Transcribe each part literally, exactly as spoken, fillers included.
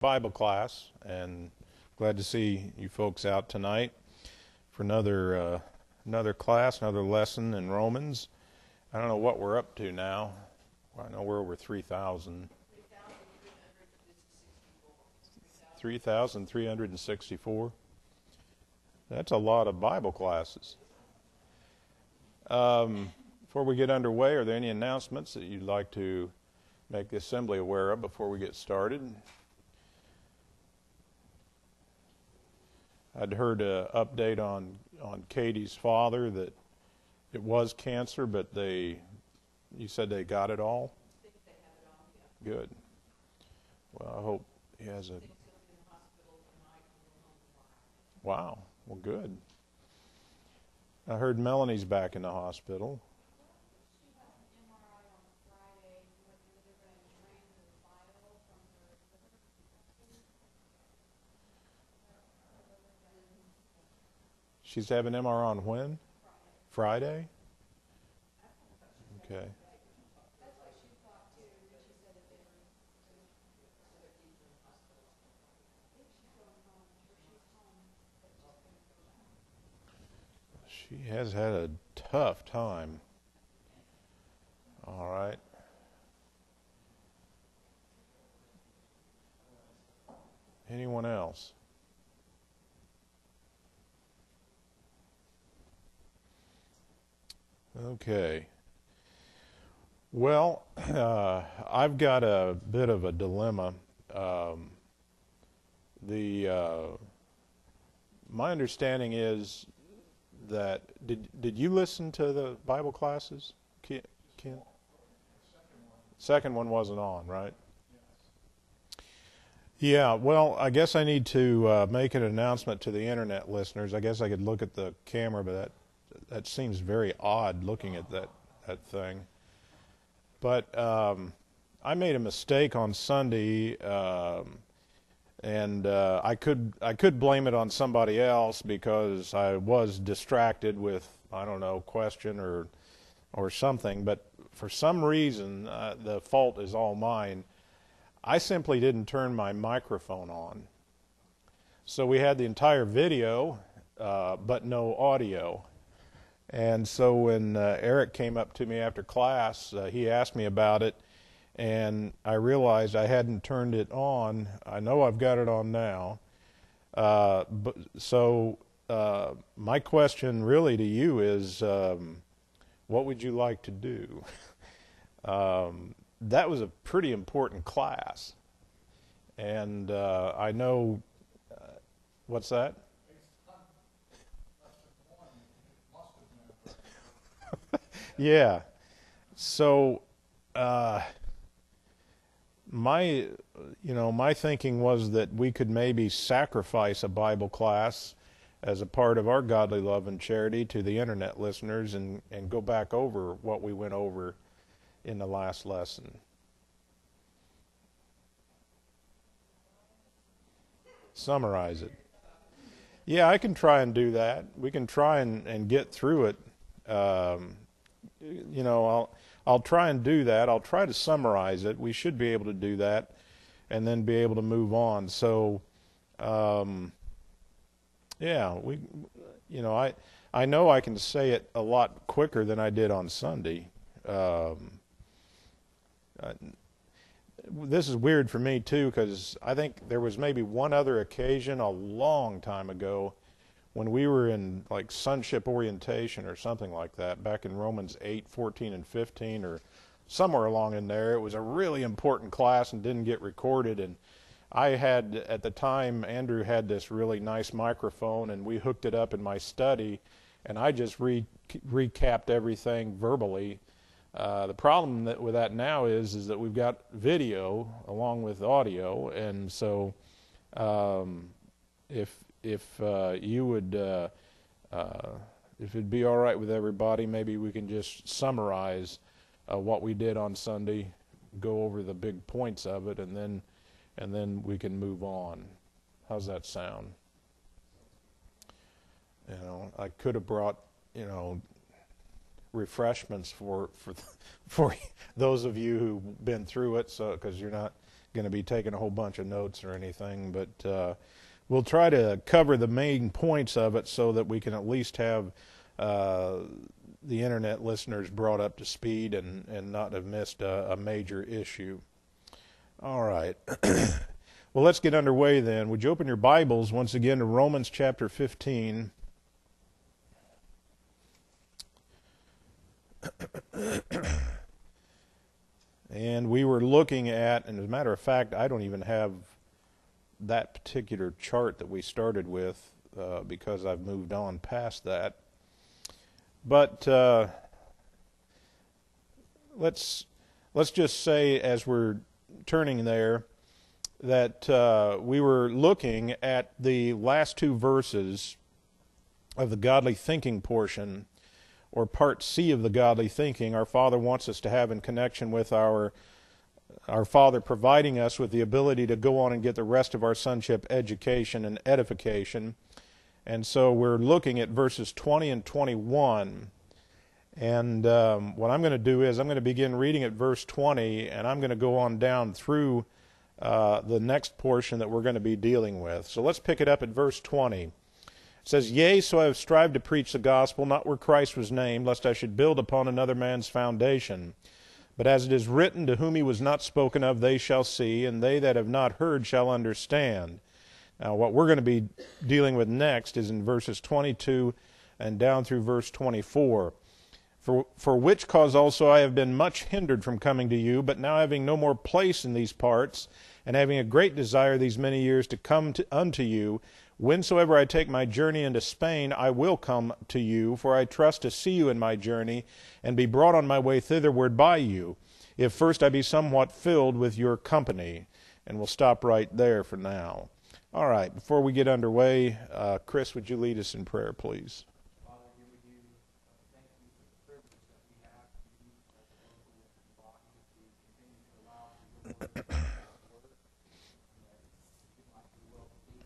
Bible class, and glad to see you folks out tonight for another uh, another class, another lesson in Romans. I don't know what we're up to now. I know we're over three thousand. three thousand three hundred sixty-four. That's a lot of Bible classes. Um, before we get underway, are there any announcements that you'd like to make the assembly aware of before we get started? I'd heard an update on, on Katie's father that it was cancer, but they, you said they got it all? I think they have it all, yeah. Good. Well, I hope he has a... I think he'll be in the hospital tonight and we'll home tomorrow. Wow. Well, good. I heard Melanie's back in the hospital. She had an M R I on Friday, but they're going to drain the bile from her liver. She's having M R I on when? Friday? Okay. That's what she thought too, and she said that they were going to keep her in the hospital. I think she's going home, I'm sure she's home, but she's going to go back. She has had a tough time. All right. Anyone else? Okay. Well, uh, I've got a bit of a dilemma. Um, the uh, my understanding is that did did you listen to the Bible classes, Ken? Ken? Second one wasn't on, right? Yeah, well, I guess I need to uh, make an announcement to the internet listeners. I guess I could look at the camera, but that that seems very odd looking at that, that thing. But um, I made a mistake on Sunday, um, and uh, I could I could blame it on somebody else because I was distracted with, I don't know, question or or something. But for some reason, uh, the fault is all mine. I simply didn't turn my microphone on. So we had the entire video, uh, but no audio. And so when uh, Eric came up to me after class, uh, he asked me about it, and I realized I hadn't turned it on. I know I've got it on now. Uh, but so uh, my question really to you is, um, what would you like to do? um, that was a pretty important class. And uh, I know, uh, what's that? Yeah. So, uh, my, you know, my thinking was that we could maybe sacrifice a Bible class as a part of our godly love and charity to the internet listeners and, and go back over what we went over in the last lesson. Summarize it. Yeah, I can try and do that. We can try and, and get through it. Um, you know, I'll I'll try and do that. I'll try to summarize it. We should be able to do that, and then be able to move on. So, um, yeah, we, you know, I I know I can say it a lot quicker than I did on Sunday. Um, uh, this is weird for me too, because I think there was maybe one other occasion a long time ago when we were in like sonship orientation or something like that, back in Romans eight, fourteen, and fifteen, or somewhere along in there. It was a really important class and didn't get recorded. And I had, at the time, Andrew had this really nice microphone, and we hooked it up in my study, and I just re- recapped everything verbally. Uh, the problem that, with that now is, is that we've got video along with audio, and so um, if If uh, you would, uh, uh, if it'd be all right with everybody, maybe we can just summarize uh, what we did on Sunday, go over the big points of it, and then, and then we can move on. How's that sound? You know, I could have brought, you know, refreshments for for for those of you who've been through it, so because you're not going to be taking a whole bunch of notes or anything, but uh, we'll try to cover the main points of it so that we can at least have uh, the internet listeners brought up to speed and, and not have missed a, a major issue. All right. Well, let's get underway then. Would you open your Bibles once again to Romans chapter fifteen? And we were looking at, and as a matter of fact, I don't even have that particular chart that we started with uh, because I've moved on past that. But uh, let's let's just say, as we're turning there, that uh, we were looking at the last two verses of the godly thinking portion, or part C of the godly thinking, our Father wants us to have in connection with our our Father providing us with the ability to go on and get the rest of our sonship education and edification. And so we're looking at verses twenty and twenty-one. And um, what I'm going to do is I'm going to begin reading at verse twenty, and I'm going to go on down through uh, the next portion that we're going to be dealing with. So let's pick it up at verse twenty. It says, "Yea, so I have strived to preach the gospel, not where Christ was named, lest I should build upon another man's foundation. But as it is written, to whom he was not spoken of, they shall see, and they that have not heard shall understand." Now, what we're going to be dealing with next is in verses twenty-two and down through verse twenty-four. For, for which cause also I have been much hindered from coming to you, but now having no more place in these parts, and having a great desire these many years to come to, unto you, whensoever I take my journey into Spain, I will come to you, for I trust to see you in my journey, and be brought on my way thitherward by you, if first I be somewhat filled with your company. And we'll stop right there for now. All right, before we get underway, uh, Chris, would you lead us in prayer, please? Father, we would do thank you for the privilege that we have to use as a local body to continue to allow for your word to work, and that you might be well pleased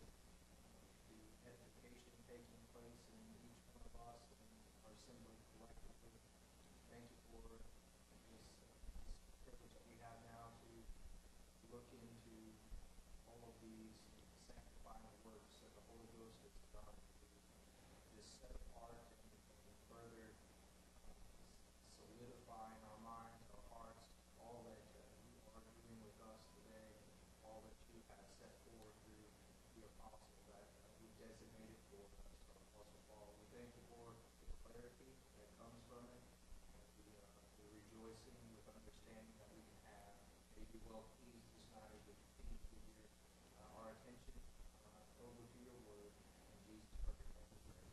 with the edification taking place in each one of us and our assembly collectively. Thank you for this, uh, this privilege that we have now to look into all of these sanctifying works that the Holy Ghost has done to just set apart and, and further um, solidify in our minds, our hearts, all that uh, you are doing with us today, and all that you have set forward through the apostle that uh, you designated for us, our Apostle Paul. We thank you for the clarity that comes from it, and the, uh, the rejoicing with understanding that we can have. May you be well pleased this night as we continue to hear uh, our attention uh, over to your word. In Jesus' perfect name we pray.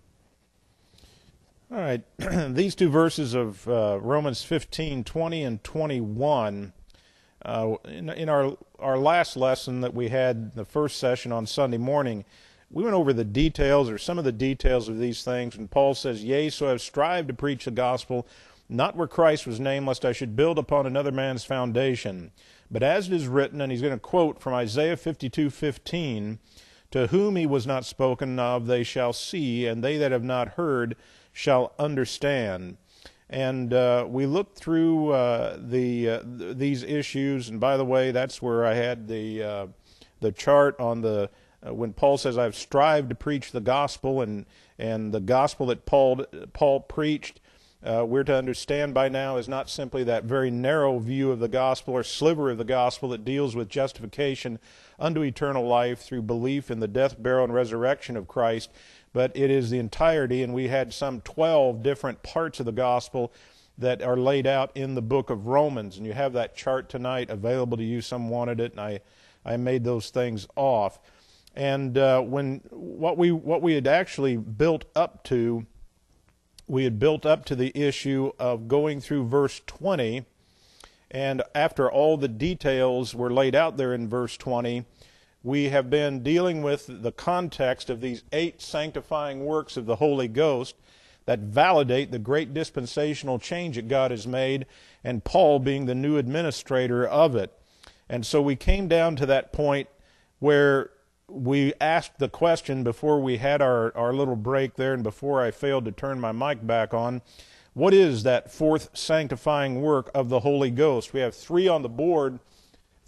All right, these two verses of uh, Romans fifteen, twenty and twenty-one, uh, in, in our, our last lesson that we had, the first session on Sunday morning, we went over the details, or some of the details of these things, and Paul says, "Yea, so I have strived to preach the gospel, not where Christ was named, lest I should build upon another man's foundation. But as it is written," and he's going to quote from Isaiah fifty-two fifteen, "To whom he was not spoken of, they shall see, and they that have not heard shall understand." And uh, we looked through uh, the uh, th- these issues, and by the way, that's where I had the uh, the chart on the uh, when Paul says, "I've strived to preach the gospel," and and the gospel that Paul Paul preached, uh, we're to understand by now, is not simply that very narrow view of the gospel or sliver of the gospel that deals with justification unto eternal life through belief in the death, burial, and resurrection of Christ, but it is the entirety, and we had some twelve different parts of the gospel that are laid out in the book of Romans, and you have that chart tonight available to you. Some wanted it, and I, I made those things off. And uh, when what we what we had actually built up to, we had built up to the issue of going through verse twenty, and after all the details were laid out there in verse twenty, we have been dealing with the context of these eight sanctifying works of the Holy Ghost that validate the great dispensational change that God has made, and Paul being the new administrator of it. And so we came down to that point where we asked the question before we had our, our little break there, and before I failed to turn my mic back on, what is that fourth sanctifying work of the Holy Ghost? We have three on the board,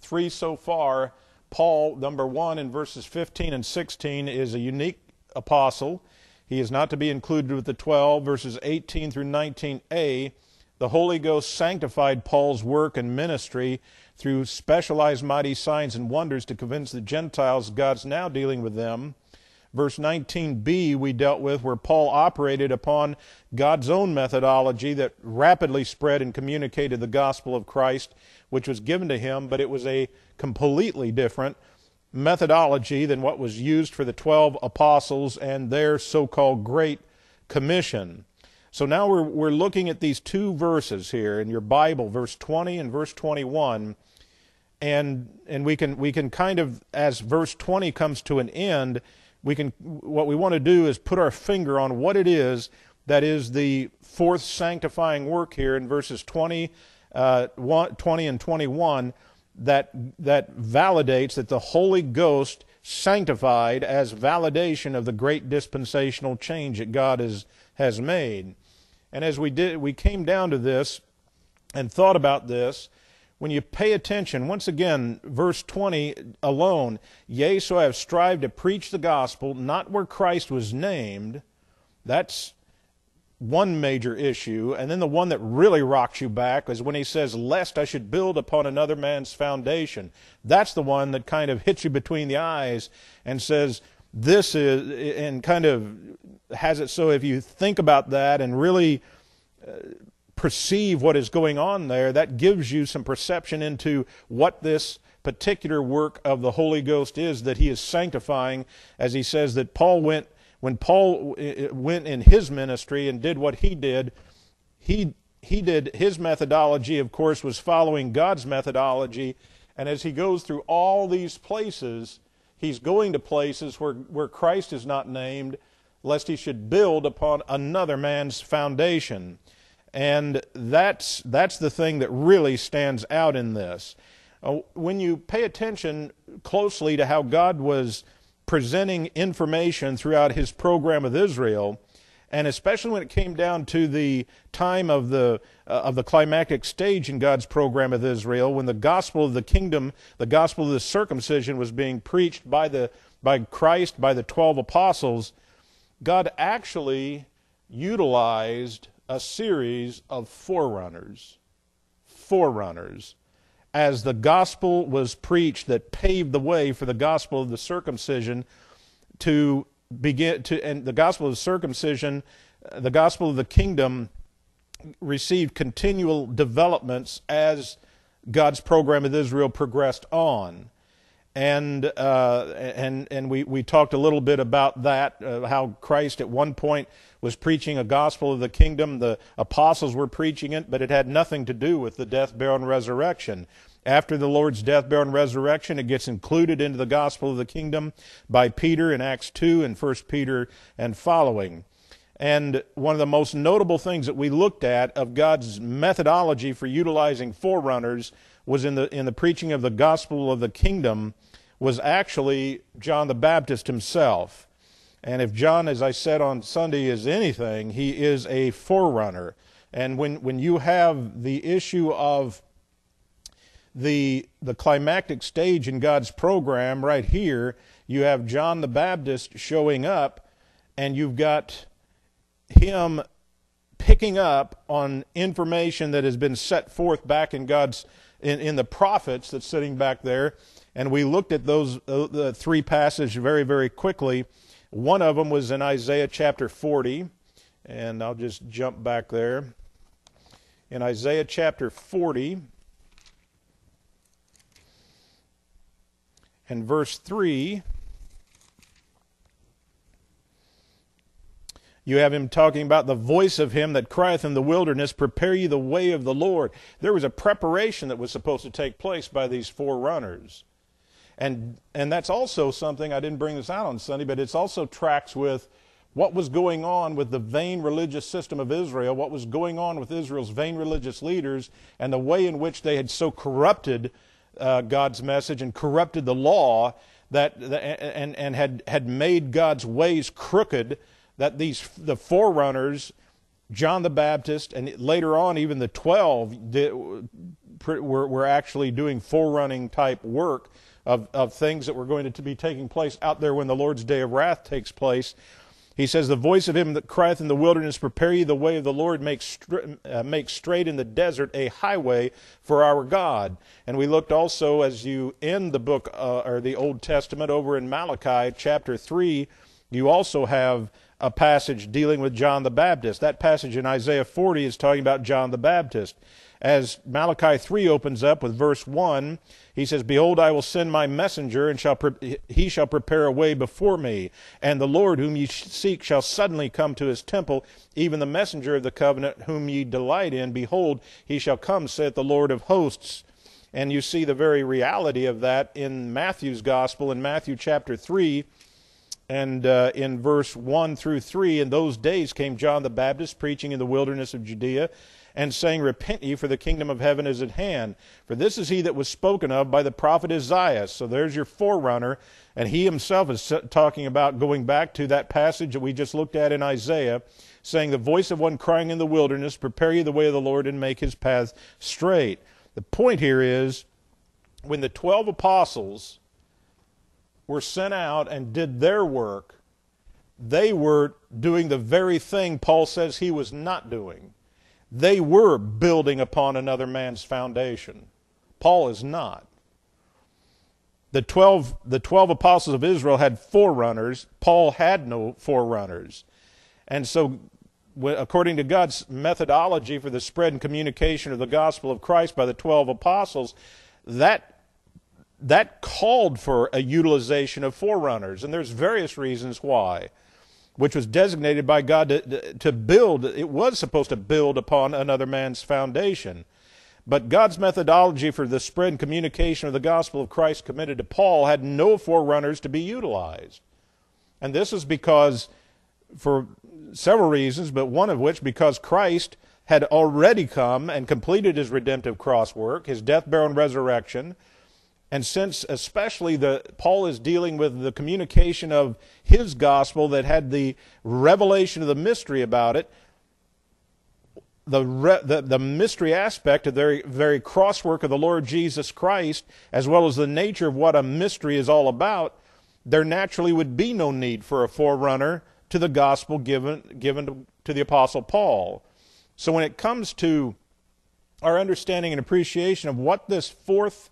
three so far, Paul, number one, in verses fifteen and sixteen, is a unique apostle. He is not to be included with the twelve. Verses eighteen through nineteen a, the Holy Ghost sanctified Paul's work and ministry through specialized mighty signs and wonders to convince the Gentiles God's now dealing with them. Verse nineteen b we dealt with, where Paul operated upon God's own methodology that rapidly spread and communicated the gospel of Christ, which was given to him, but it was a completely different methodology than what was used for the twelve apostles and their so-called Great Commission. So now we're, we're looking at these two verses here in your Bible, verse twenty and verse twenty-one, and and we can we can kind of, as verse twenty comes to an end, we can what we want to do is put our finger on what it is that is the fourth sanctifying work here in verses twenty, uh, twenty and twenty-one, that that validates that the Holy Ghost sanctified as validation of the great dispensational change that God has has made. And as we did, we came down to this and thought about this. When you pay attention, once again, verse twenty alone, yea, so I have strived to preach the gospel, not where Christ was named. That's one major issue. And then the one that really rocks you back is when he says, lest I should build upon another man's foundation. That's the one that kind of hits you between the eyes and says, this is, and kind of has it so if you think about that and really uh, perceive what is going on there, that gives you some perception into what this particular work of the Holy Ghost is that he is sanctifying, as he says that Paul went, when Paul went in his ministry and did what he did, he he did his methodology, of course, was following God's methodology, and as he goes through all these places, he's going to places where, where Christ is not named, lest he should build upon another man's foundation. And that's that's the thing that really stands out in this. Uh, when you pay attention closely to how God was presenting information throughout his program with Israel, and especially when it came down to the time of the uh, of the climactic stage in God's program with Israel, when the gospel of the kingdom, the gospel of the circumcision was being preached by the by Christ, by the twelve apostles, God actually utilized a series of forerunners, forerunners, as the gospel was preached that paved the way for the gospel of the circumcision to begin to, and the gospel of the circumcision, the gospel of the kingdom received continual developments as God's program with Israel progressed on. And uh, and and we, we talked a little bit about that, uh, how Christ at one point was preaching a gospel of the kingdom. The apostles were preaching it, but it had nothing to do with the death, burial, and resurrection. After the Lord's death, burial, and resurrection, it gets included into the gospel of the kingdom by Peter in Acts two and First Peter and following. And one of the most notable things that we looked at of God's methodology for utilizing forerunners was in the in the preaching of the gospel of the kingdom was actually John the Baptist himself. And if John, as I said on Sunday, is anything, he is a forerunner. And when, when you have the issue of the the climactic stage in God's program right here, you have John the Baptist showing up, and you've got him picking up on information that has been set forth back in God's in, in the prophets that's sitting back there. And we looked at those uh, the three passages very, very quickly. One of them was in Isaiah chapter forty, and I'll just jump back there. In Isaiah chapter forty, and verse three, you have him talking about the voice of him that crieth in the wilderness, prepare ye the way of the Lord. There was a preparation that was supposed to take place by these forerunners. And and that's also something, I didn't bring this out on Sunday, but it's also tracks with what was going on with the vain religious system of Israel, what was going on with Israel's vain religious leaders, and the way in which they had so corrupted uh, God's message and corrupted the law, that and and had had made God's ways crooked, that these the forerunners John the Baptist, and later on even the twelve did, were, were actually doing forerunning type work of, of things that were going to be taking place out there when the Lord's day of wrath takes place. He says, the voice of him that crieth in the wilderness, prepare ye the way of the Lord, make, str- uh, make straight in the desert a highway for our God. And we looked also, as you end the book, uh, or the Old Testament, over in Malachi chapter three, you also have a passage dealing with John the Baptist. That passage in Isaiah forty is talking about John the Baptist. As Malachi three opens up with verse one, he says, behold, I will send my messenger, and shall pre- he shall prepare a way before me. And the Lord whom ye seek shall suddenly come to his temple, even the messenger of the covenant whom ye delight in. Behold, he shall come, saith the Lord of hosts. And you see the very reality of that in Matthew's gospel, in Matthew chapter three, and uh, in verse one through three. In those days came John the Baptist, preaching in the wilderness of Judea, and saying, repent ye, for the kingdom of heaven is at hand. For this is he that was spoken of by the prophet Isaiah. So there's your forerunner, and he himself is talking about going back to that passage that we just looked at in Isaiah, saying, the voice of one crying in the wilderness, prepare ye the way of the Lord, and make his path straight. The point here is, when the twelve apostles were sent out and did their work, they were doing the very thing Paul says he was not doing. They were building upon another man's foundation. Paul is not. The twelve, the twelve apostles of Israel had forerunners. Paul had no forerunners. And so, according to God's methodology for the spread and communication of the gospel of Christ by the twelve apostles, that, that called for a utilization of forerunners. And there's various reasons why, which was designated by God to, to build. It was supposed to build upon another man's foundation. But God's methodology for the spread and communication of the gospel of Christ committed to Paul had no forerunners to be utilized. And this is because, for several reasons, but one of which, because Christ had already come and completed his redemptive cross work, his death, burial, and resurrection. And since especially the Paul is dealing with the communication of his gospel that had the revelation of the mystery about it, the re, the, the mystery aspect of the very, very crosswork of the Lord Jesus Christ, as well as the nature of what a mystery is all about, there naturally would be no need for a forerunner to the gospel given, given to, to the Apostle Paul. So when it comes to our understanding and appreciation of what this fourth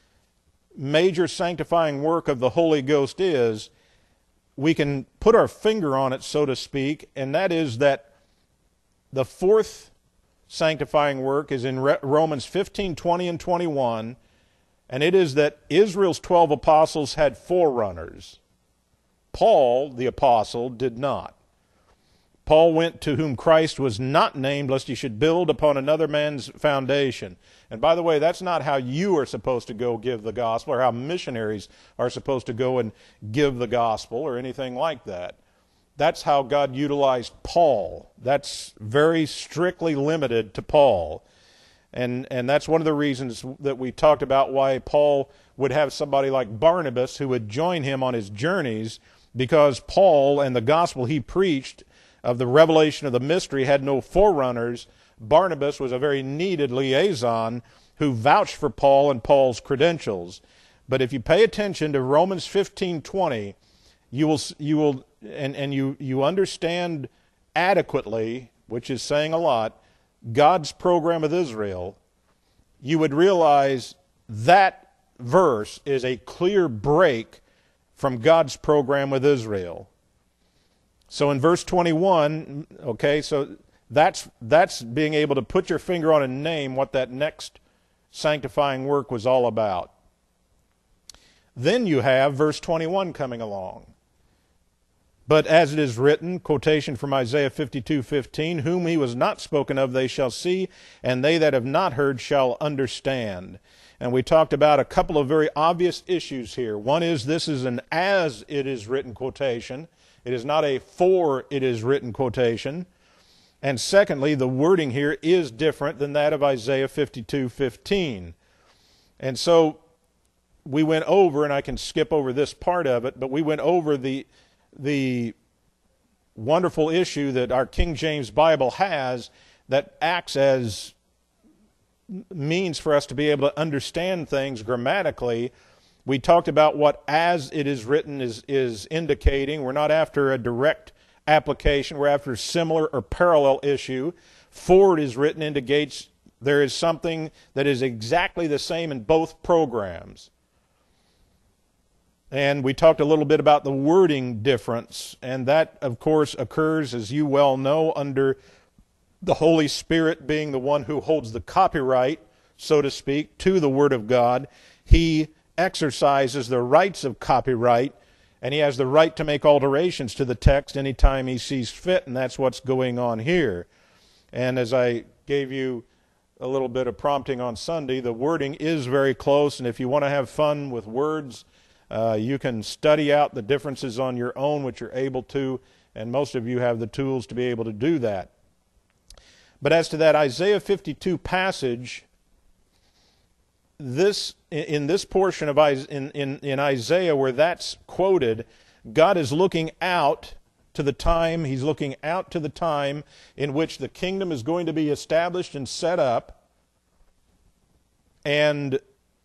major sanctifying work of the Holy Ghost is, we can put our finger on it, so to speak, and that is that the fourth sanctifying work is in Romans fifteen, twenty, and twenty-one, and it is that Israel's twelve apostles had forerunners. Paul, the apostle, did not. Paul went to whom Christ was not named, lest he should build upon another man's foundation. And by the way, that's not how you are supposed to go give the gospel, or how missionaries are supposed to go and give the gospel, or anything like that. That's how God utilized Paul. That's very strictly limited to Paul. And, and that's one of the reasons that we talked about why Paul would have somebody like Barnabas who would join him on his journeys, because Paul and the gospel he preached of the revelation of the mystery had no forerunners. Barnabas was a very needed liaison who vouched for Paul and Paul's credentials. But if you pay attention to Romans fifteen twenty, you will you will and, and you, you understand adequately, which is saying a lot, God's program with Israel, you would realize that verse is a clear break from God's program with Israel. So in verse twenty-one, okay, so that's that's being able to put your finger on and name what that next sanctifying work was all about. Then you have verse twenty-one coming along. But as it is written, quotation from Isaiah fifty-two fifteen, whom he was not spoken of they shall see, and they that have not heard shall understand. And we talked about a couple of very obvious issues here. One is this is an as it is written quotation. It is not a for it is written quotation. And secondly, the wording here is different than that of Isaiah fifty-two fifteen. And so we went over, and I can skip over this part of it, but we went over the, the wonderful issue that our King James Bible has that acts as means for us to be able to understand things grammatically. We talked about what as it is written is, is indicating. We're not after a direct application. We're after a similar or parallel issue. For it is written indicates there is something that is exactly the same in both programs. And we talked a little bit about the wording difference, and that, of course, occurs, as you well know, under the Holy Spirit being the one who holds the copyright, so to speak, to the Word of God. He exercises the rights of copyright, and he has the right to make alterations to the text anytime he sees fit, and that's what's going on here. And as I gave you a little bit of prompting on Sunday, the wording is very close, and if you want to have fun with words, Uh, you can study out the differences on your own, which you're able to, and most of you have the tools to be able to do that. But as to that Isaiah fifty-two passage, this in this portion of in, in, in Isaiah where that's quoted, God is looking out to the time, He's looking out to the time in which the kingdom is going to be established and set up, and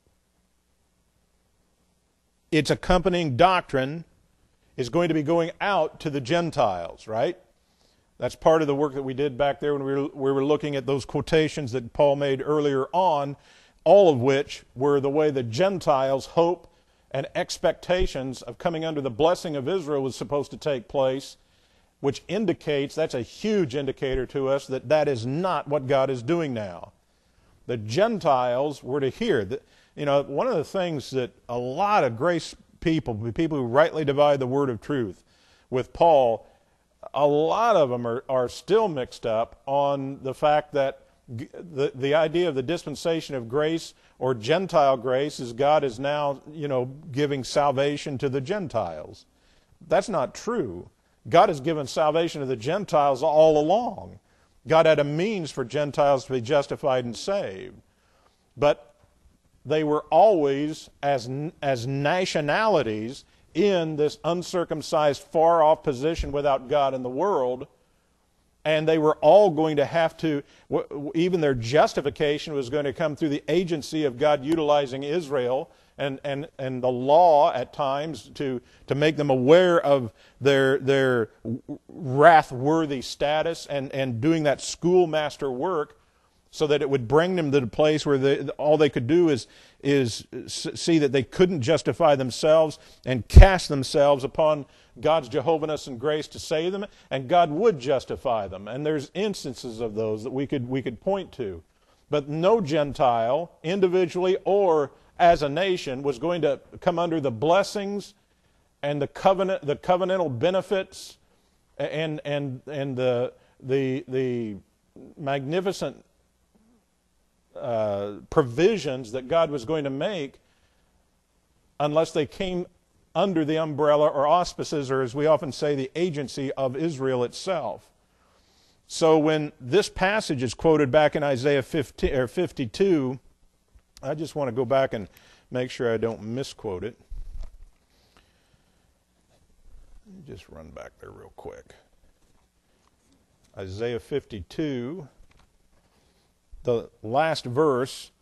its accompanying doctrine is going to be going out to the Gentiles, right? That's part of the work that we did back there when we were, we were looking at those quotations that Paul made earlier on, all of which were the way the Gentiles' hope and expectations of coming under the blessing of Israel was supposed to take place, which indicates, that's a huge indicator to us, that that is not what God is doing now. The Gentiles were to hear that. You know, one of the things that a lot of grace people, people who rightly divide the word of truth, with Paul, a lot of them are, are still mixed up on the fact that the, the idea of the dispensation of grace or Gentile grace is God is now, you know, giving salvation to the Gentiles. That's not true. God has given salvation to the Gentiles all along. God had a means for Gentiles to be justified and saved. But they were always, as, as nationalities, in this uncircumcised, far-off position without God in the world, and they were all going to have to, even their justification was going to come through the agency of God utilizing Israel and, and, and the law at times to, to make them aware of their, their wrath-worthy status and, and doing that schoolmaster work, so that it would bring them to the place where they, all they could do is, is see that they couldn't justify themselves and cast themselves upon God's Jehovah-ness and grace to save them, and God would justify them. And there's instances of those that we could, we could point to. But no Gentile, individually or as a nation, was going to come under the blessings and the covenant, the covenantal benefits and, and, and the, the, the magnificent Uh, provisions that God was going to make unless they came under the umbrella or auspices, or as we often say, the agency of Israel itself. So when this passage is quoted back in Isaiah fifty, or fifty-two, I just want to go back and make sure I don't misquote it. Let me just run back there real quick. Isaiah fifty-two. The last verse,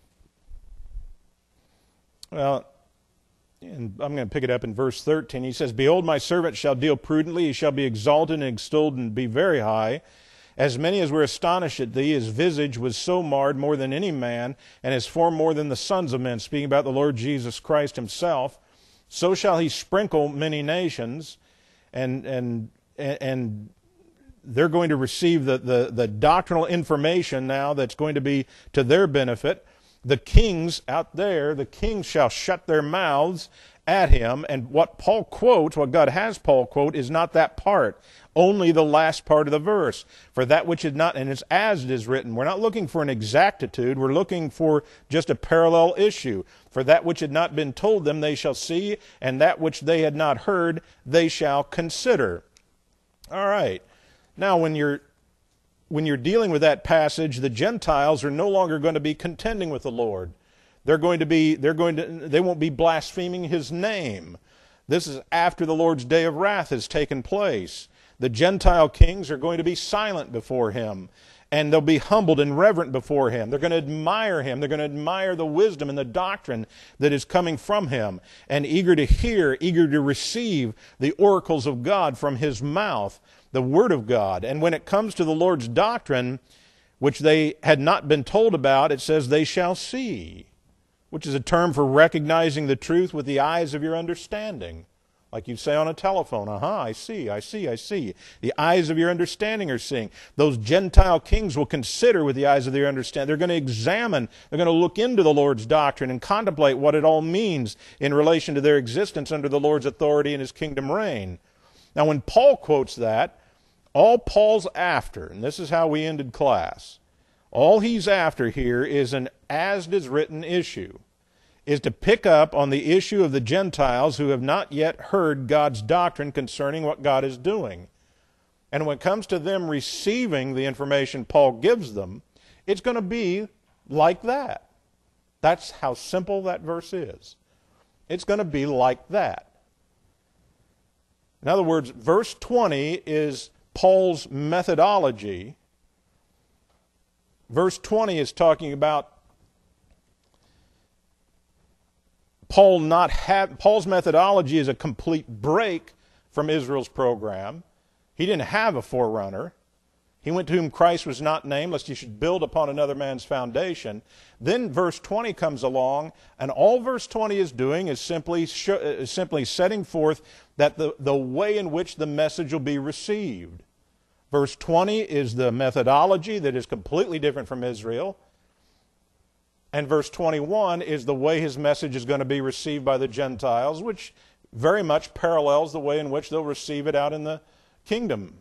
well, and I'm going to pick it up in verse thirteen. He says, "Behold, my servant shall deal prudently. He shall be exalted and extolled and be very high. As many as were astonished at thee, his visage was so marred more than any man, and his form more than the sons of men," speaking about the Lord Jesus Christ himself. "So shall he sprinkle many nations," and and and they're going to receive the, the, the doctrinal information now that's going to be to their benefit. "The kings out there, the kings shall shut their mouths at him." And what Paul quotes, what God has Paul quote, is not that part, only the last part of the verse. "For that which is not," and it's as it is written. We're not looking for an exactitude. We're looking for just a parallel issue. "For that which had not been told them they shall see, and that which they had not heard they shall consider." All right. Now, when you're when you're dealing with that passage, the Gentiles are no longer going to be contending with the Lord. They're going to be they're going to they won't be blaspheming his name. This is after the Lord's day of wrath has taken place. The Gentile kings are going to be silent before him, and they'll be humbled and reverent before him. They're going to admire him. They're going to admire the wisdom and the doctrine that is coming from him, and eager to hear, eager to receive the oracles of God from his mouth, the Word of God. And when it comes to the Lord's doctrine, which they had not been told about, it says they shall see, which is a term for recognizing the truth with the eyes of your understanding. Like you say on a telephone, aha, I see, I see, I see. The eyes of your understanding are seeing. Those Gentile kings will consider with the eyes of their understanding. They're going to examine, they're going to look into the Lord's doctrine and contemplate what it all means in relation to their existence under the Lord's authority and his kingdom reign. Now when Paul quotes that, all Paul's after, and this is how we ended class, all he's after here is an as-it-is-written issue, is to pick up on the issue of the Gentiles who have not yet heard God's doctrine concerning what God is doing. And when it comes to them receiving the information Paul gives them, it's going to be like that. That's how simple that verse is. It's going to be like that. In other words, verse twenty is Paul's methodology. Verse twenty is talking about Paul not have, Paul's methodology is a complete break from Israel's program. He didn't have a forerunner. He went to whom Christ was not named, lest he should build upon another man's foundation. Then verse twenty comes along, and all verse twenty is doing is simply, sh- is simply setting forth that the, the way in which the message will be received. Verse twenty is the methodology that is completely different from Israel. And verse twenty-one is the way his message is going to be received by the Gentiles, which very much parallels the way in which they'll receive it out in the kingdom.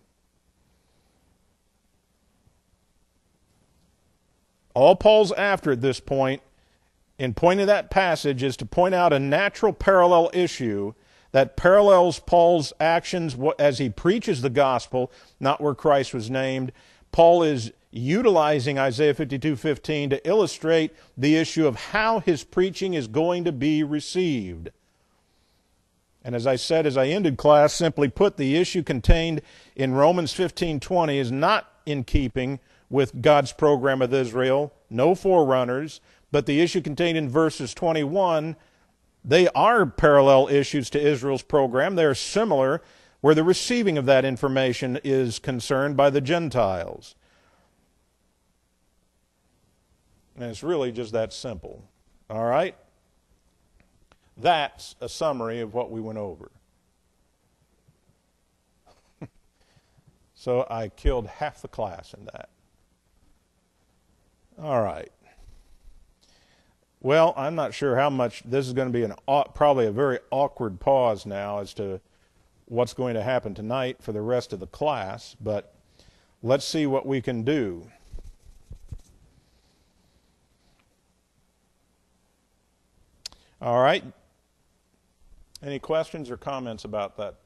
All Paul's after at this point, in pointing that passage, is to point out a natural parallel issue that parallels Paul's actions as he preaches the gospel, not where Christ was named. Paul is utilizing Isaiah fifty-two fifteen to illustrate the issue of how his preaching is going to be received. And as I said as I ended class, simply put, the issue contained in Romans fifteen twenty is not in keeping with God's program with Israel, no forerunners, but the issue contained in verses twenty-one, they are parallel issues to Israel's program. They are similar where the receiving of that information is concerned by the Gentiles. And it's really just that simple. All right? That's a summary of what we went over. So I killed half the class in that. All right. Well, I'm not sure how much, this is going to be an probably a very awkward pause now as to what's going to happen tonight for the rest of the class, but let's see what we can do. All right. Any questions or comments about that?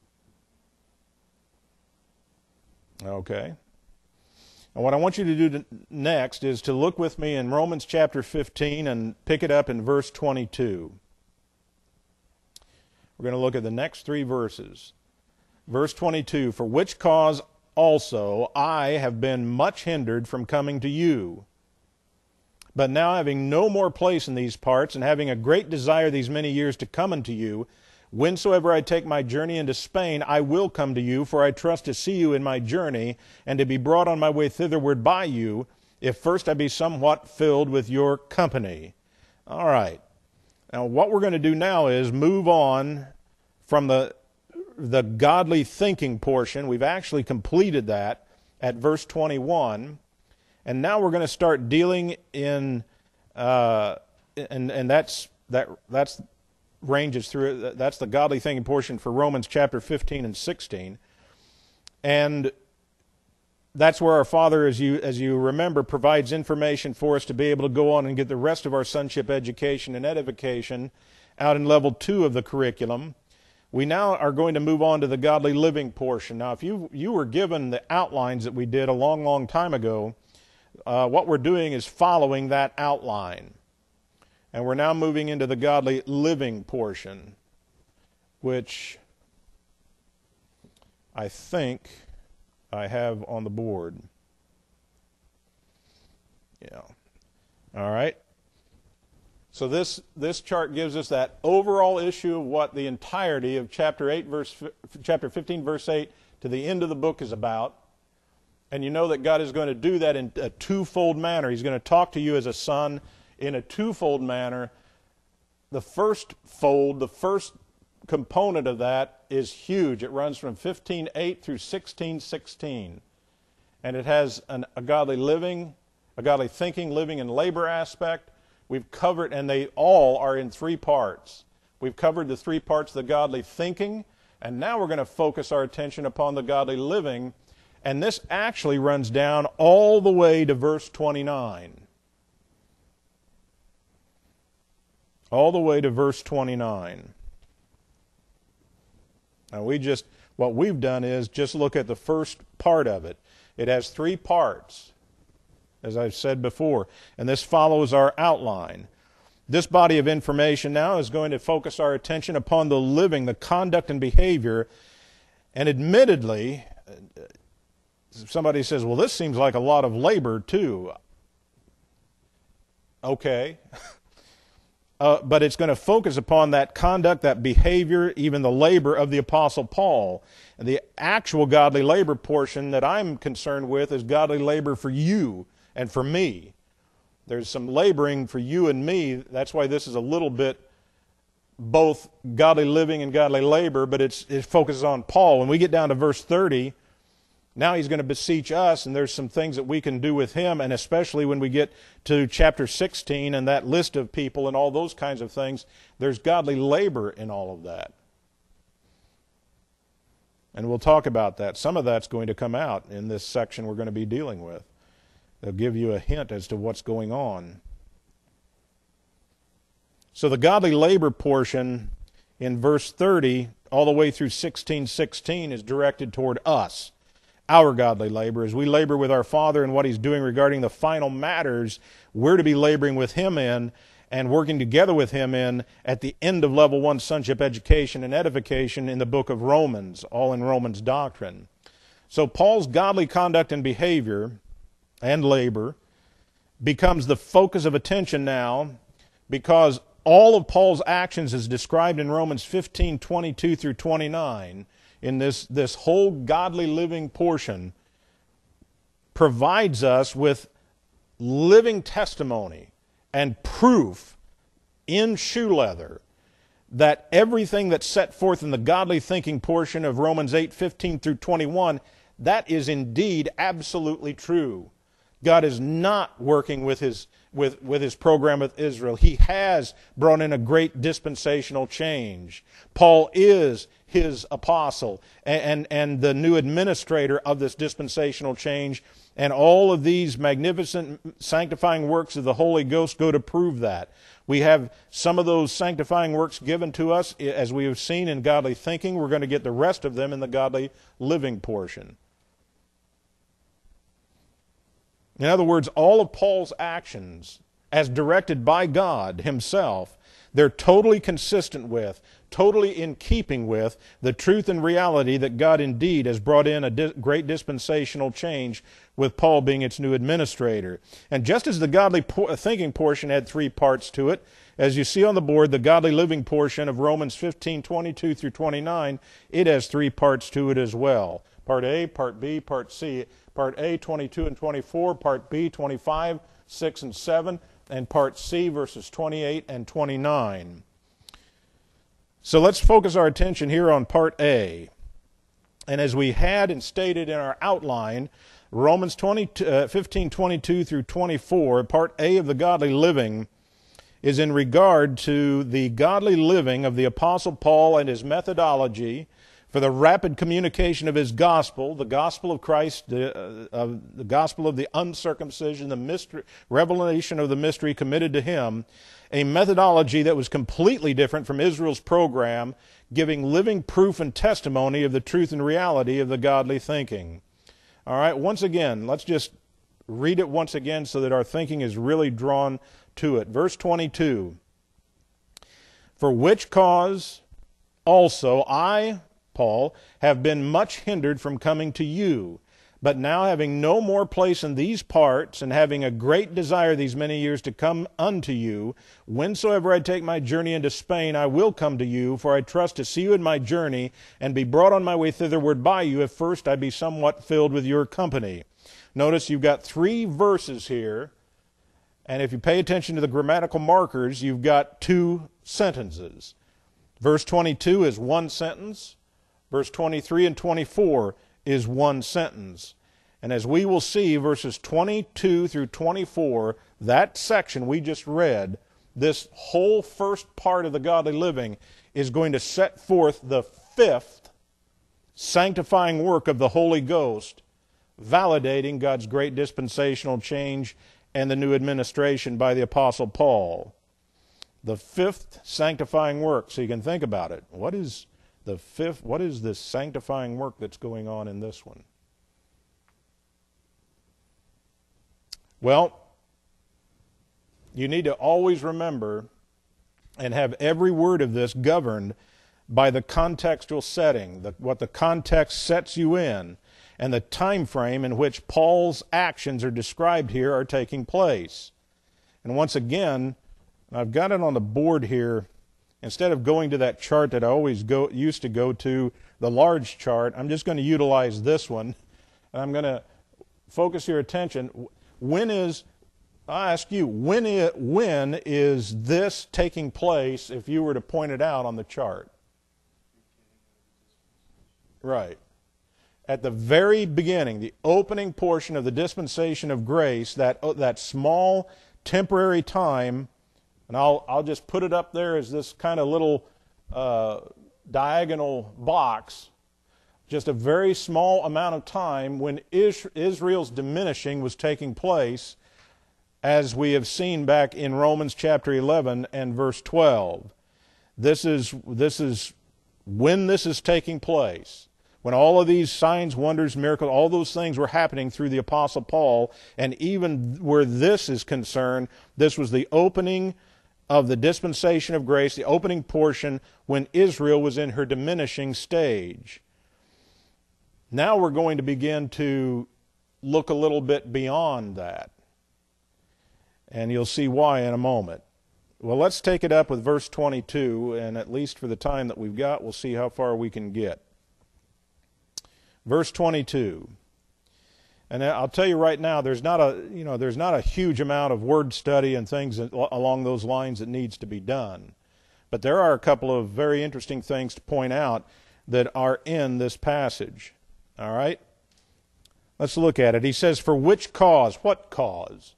Okay. And what I want you to do to, next is to look with me in Romans chapter fifteen and pick it up in verse twenty-two. We're going to look at the next three verses. Verse twenty-two, for which cause also I have been much hindered from coming to you. But now having no more place in these parts, and having a great desire these many years to come unto you, whensoever I take my journey into Spain, I will come to you, for I trust to see you in my journey, and to be brought on my way thitherward by you, if first I be somewhat filled with your company. All right. Now what we're going to do now is move on from the, the godly thinking portion. We've actually completed that at verse twenty-one. And now we're going to start dealing in, uh, and and that's that that's ranges through. That's the godly thinking portion for Romans chapter fifteen and sixteen, and that's where our Father, as you as you remember, provides information for us to be able to go on and get the rest of our sonship education and edification out in level two of the curriculum. We now are going to move on to the godly living portion. Now, if you you were given the outlines that we did a long, long time ago. Uh, what we're doing is following that outline. And we're now moving into the godly living portion, which I think I have on the board. Yeah. All right. So this this chart gives us that overall issue of what the entirety of chapter eight verse chapter fifteen verse eight to the end of the book is about. And you know that God is going to do that in a twofold manner. He's going to talk to you as a son in a twofold manner. The first fold, the first component of that is huge. It runs from fifteen eight through sixteen sixteen. And it has an, a godly living, a godly thinking, living, and labor aspect. We've covered, and they all are in three parts. We've covered the three parts of the godly thinking, and now we're going to focus our attention upon the godly living. And this actually runs down all the way to verse twenty-nine. All the way to verse twenty-nine. Now we just, what we've done is just look at the first part of it. It has three parts, as I've said before, and this follows our outline. This body of information now is going to focus our attention upon the living, the conduct and behavior, and admittedly, somebody says, well, this seems like a lot of labor too. Okay. Uh, but it's going to focus upon that conduct, that behavior, even the labor of the Apostle Paul. And the actual godly labor portion that I'm concerned with is godly labor for you and for me. There's some laboring for you and me. That's why this is a little bit both godly living and godly labor, but it's, it focuses on Paul. When we get down to verse thirty, now he's going to beseech us, and there's some things that we can do with him, and especially when we get to chapter sixteen and that list of people and all those kinds of things, there's godly labor in all of that. And we'll talk about that. Some of that's going to come out in this section we're going to be dealing with. They'll give you a hint as to what's going on. So the godly labor portion in verse thirty all the way through sixteen sixteen is directed toward us. Our godly labor, as we labor with our Father and what He's doing regarding the final matters, we're to be laboring with Him in and working together with Him in at the end of level one sonship education and edification in the book of Romans, all in Romans doctrine. So Paul's godly conduct and behavior and labor becomes the focus of attention now, because all of Paul's actions is described in Romans fifteen twenty-two through twenty-nine. In this, this whole godly living portion provides us with living testimony and proof in shoe leather that everything that's set forth in the godly thinking portion of Romans eight fifteen through twenty-one, that is indeed absolutely true. God is not working with his with, with his program with Israel. He has brought in a great dispensational change. Paul is his apostle and, and, and the new administrator of this dispensational change, and all of these magnificent sanctifying works of the Holy Ghost go to prove that. We have some of those sanctifying works given to us, as we have seen in godly thinking. We're going to get the rest of them in the godly living portion. In other words, all of Paul's actions, as directed by God Himself, they're totally consistent with, totally in keeping with the truth and reality that God indeed has brought in a di- great dispensational change, with Paul being its new administrator. And just as the godly po- thinking portion had three parts to it, as you see on the board, the godly living portion of Romans fifteen twenty-two through twenty-nine, it has three parts to it as well. Part A, Part B, Part C. Part A, twenty-two and twenty-four, Part B, twenty-five, six and seven, and Part C, verses twenty-eight and twenty-nine. So let's focus our attention here on Part A. And as we had and stated in our outline, Romans fifteen twenty-two through twenty-four, Part A of the godly living, is in regard to the godly living of the Apostle Paul and his methodology for the rapid communication of his gospel, the gospel of Christ, the, uh, uh, the gospel of the uncircumcision, the mystery, revelation of the mystery committed to him, a methodology that was completely different from Israel's program, giving living proof and testimony of the truth and reality of the godly thinking. All right, once again, let's just read it once again so that our thinking is really drawn to it. Verse twenty-two, for which cause also I, Paul, have been much hindered from coming to you. But now, having no more place in these parts, and having a great desire these many years to come unto you, whensoever I take my journey into Spain, I will come to you, for I trust to see you in my journey, and be brought on my way thitherward by you, if first I be somewhat filled with your company. Notice you've got three verses here, and if you pay attention to the grammatical markers, you've got two sentences. Verse twenty-two is one sentence. Verse twenty-three and twenty-four is one sentence. And as we will see, verses twenty-two through twenty-four, that section we just read, this whole first part of the godly living is going to set forth the fifth sanctifying work of the Holy Ghost, validating God's great dispensational change and the new administration by the Apostle Paul. The fifth sanctifying work. So you can think about it. What is the fifth? What is this sanctifying work that's going on in this one? Well, you need to always remember and have every word of this governed by the contextual setting, the, what the context sets you in, and the time frame in which Paul's actions are described here are taking place. And once again, I've got it on the board here. Instead of going to that chart that I always go used to go to, the large chart, I'm just going to utilize this one. And I'm going to focus your attention. When is, I ask you, when is, when is this taking place if you were to point it out on the chart? Right. At the very beginning, the opening portion of the dispensation of grace, that, that small temporary time. And I'll, I'll just put it up there as this kind of little uh, diagonal box, just a very small amount of time when Israel's diminishing was taking place, as we have seen back in Romans chapter eleven and verse twelve. This is, this is when this is taking place. When all of these signs, wonders, miracles, all those things were happening through the Apostle Paul, and even where this is concerned, this was the opening of the dispensation of grace, the opening portion when Israel was in her diminishing stage. Now we're going to begin to look a little bit beyond that. And you'll see why in a moment. Well, let's take it up with verse twenty-two, and at least for the time that we've got, we'll see how far we can get. Verse twenty-two. And I'll tell you right now, there's not a, you know, there's not a huge amount of word study and things along those lines that needs to be done. But there are a couple of very interesting things to point out that are in this passage. All right? Let's look at it. He says, for which cause? What cause?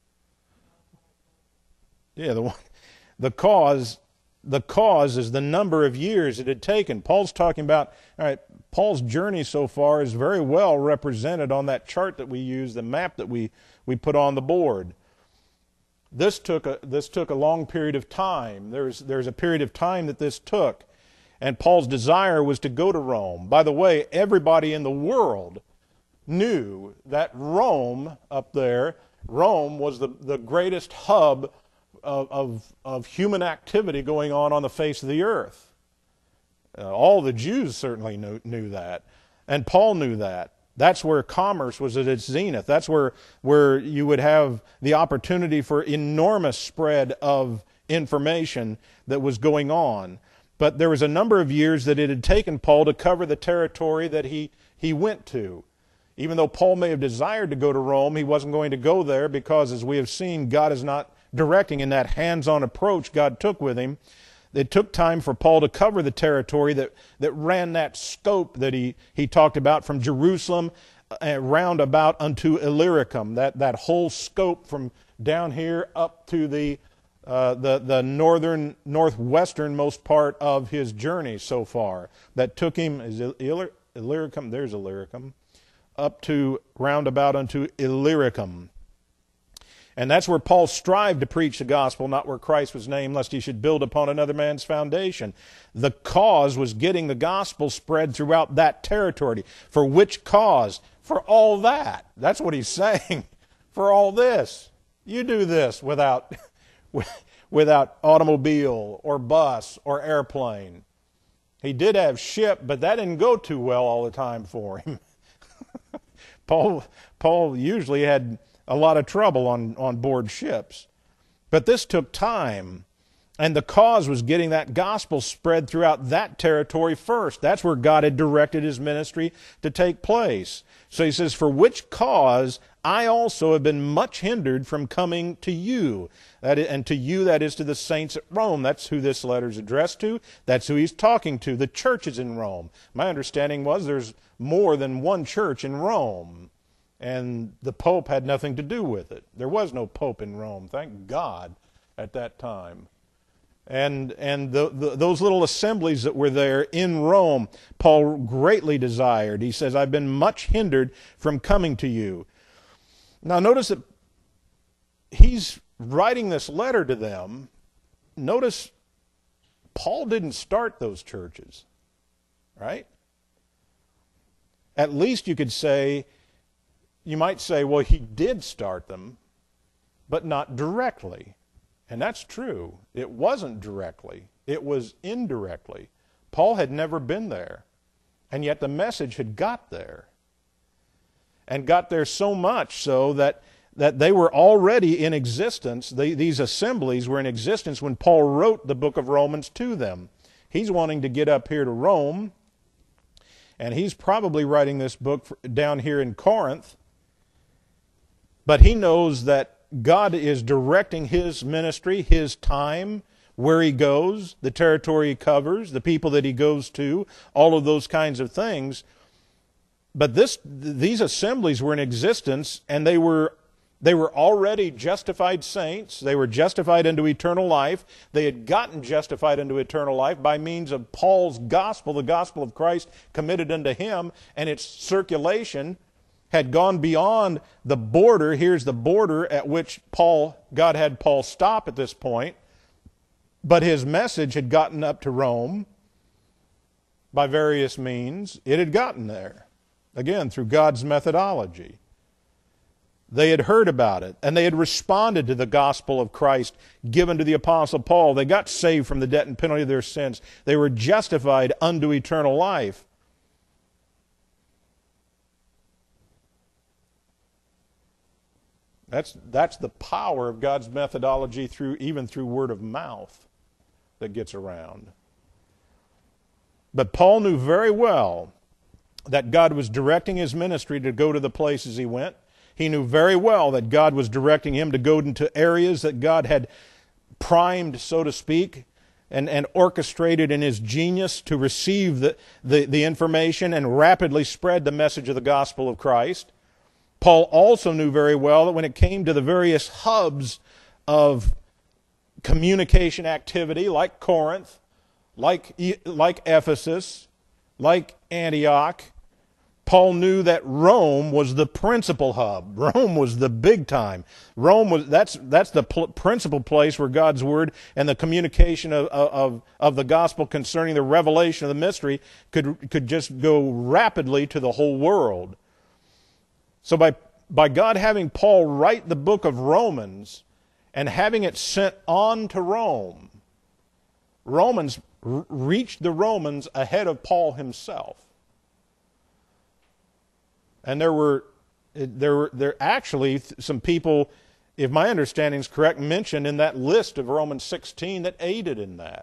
Yeah, the one, the cause, the cause is the number of years it had taken. Paul's talking about, all right, Paul's journey so far is very well represented on that chart that we use, the map that we, we put on the board. This took a, this took a long period of time. There's, there's a period of time that this took. And Paul's desire was to go to Rome. By the way, everybody in the world knew that Rome up there, Rome was the, the greatest hub of, of, of human activity going on on the face of the earth. Uh, all the Jews certainly knew, knew that. And Paul knew that. That's where commerce was at its zenith. That's where, where you would have the opportunity for enormous spread of information that was going on. But there was a number of years that it had taken Paul to cover the territory that he, he went to. Even though Paul may have desired to go to Rome, he wasn't going to go there because, as we have seen, God is not directing in that hands-on approach God took with him. It took time for Paul to cover the territory that, that ran that scope that he, he talked about from Jerusalem uh, round about unto Illyricum, that, that whole scope from down here up to the, uh, the, the northern, northwesternmost part of his journey so far. That took him, is Illyr, Illyricum, there's Illyricum, up to round about unto Illyricum. And that's where Paul strived to preach the gospel, not where Christ was named, lest he should build upon another man's foundation. The cause was getting the gospel spread throughout that territory. For which cause? For all that. That's what he's saying. For all this. You do this without, without automobile or bus or airplane. He did have ship, but that didn't go too well all the time for him. Paul, Paul usually had a lot of trouble on, on board ships. But this took time. And the cause was getting that gospel spread throughout that territory first. That's where God had directed his ministry to take place. So he says, for which cause I also have been much hindered from coming to you. That is, and to you, that is to the saints at Rome. That's who this letter is addressed to. That's who he's talking to, the churches in Rome. My understanding was there's more than one church in Rome. And the Pope had nothing to do with it. There was no Pope in Rome, thank God, at that time. And and the, the, those little assemblies that were there in Rome, Paul greatly desired. He says, I've been much hindered from coming to you. Now notice that he's writing this letter to them. Notice Paul didn't start those churches, right? At least you could say, you might say, well, he did start them, but not directly. And that's true. It wasn't directly. It was indirectly. Paul had never been there. And yet the message had got there. And got there so much so that, that they were already in existence. They, these assemblies were in existence when Paul wrote the book of Romans to them. He's wanting to get up here to Rome. And he's probably writing this book for, down here in Corinth. But he knows that God is directing his ministry, his time, where he goes, the territory he covers, the people that he goes to, all of those kinds of things. But this, these assemblies were in existence, and they were, they were already justified saints. They were justified into eternal life. They had gotten justified into eternal life by means of Paul's gospel, the gospel of Christ committed unto him, and its circulation had gone beyond the border. Here's the border at which Paul, God had Paul stop at this point. But his message had gotten up to Rome by various means. It had gotten there, again, through God's methodology. They had heard about it, and they had responded to the gospel of Christ given to the Apostle Paul. They got saved from the debt and penalty of their sins. They were justified unto eternal life. That's, that's the power of God's methodology through even through word of mouth that gets around. But Paul knew very well that God was directing his ministry to go to the places he went. He knew very well that God was directing him to go into areas that God had primed, so to speak, and, and orchestrated in his genius to receive the, the, the information and rapidly spread the message of the gospel of Christ. Paul also knew very well that when it came to the various hubs of communication activity, like Corinth, like, like Ephesus, like Antioch, Paul knew that Rome was the principal hub. Rome was the big time. Rome was that's that's the pl- principal place where God's word and the communication of, of of the gospel concerning the revelation of the mystery could could just go rapidly to the whole world. So by, by God having Paul write the book of Romans and having it sent on to Rome, Romans r- reached the Romans ahead of Paul himself. And there were there were there actually some people, if my understanding is correct, mentioned in that list of Romans sixteen that aided in that.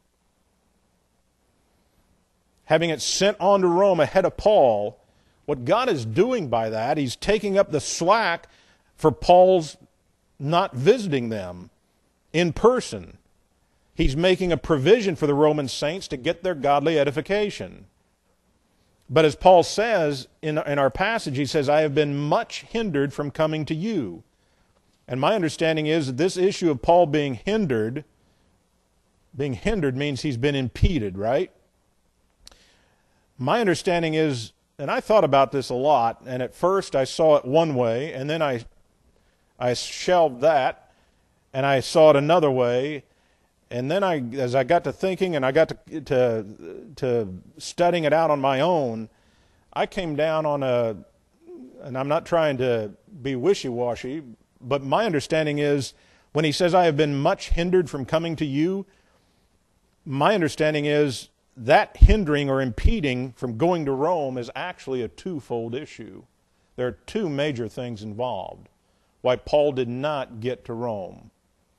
Having it sent on to Rome ahead of Paul, what God is doing by that, he's taking up the slack for Paul's not visiting them in person. He's making a provision for the Roman saints to get their godly edification. But as Paul says in, in our passage, he says, I have been much hindered from coming to you. And my understanding is that this issue of Paul being hindered, being hindered means he's been impeded, right? My understanding is, and I thought about this a lot, and at first I saw it one way, and then I, I shelved that, and I saw it another way, and then I, as I got to thinking and I got to, to, to studying it out on my own, I came down on a, and I'm not trying to be wishy-washy, but my understanding is when he says, I have been much hindered from coming to you, my understanding is that hindering or impeding from going to Rome is actually a twofold issue. There are two major things involved why Paul did not get to Rome.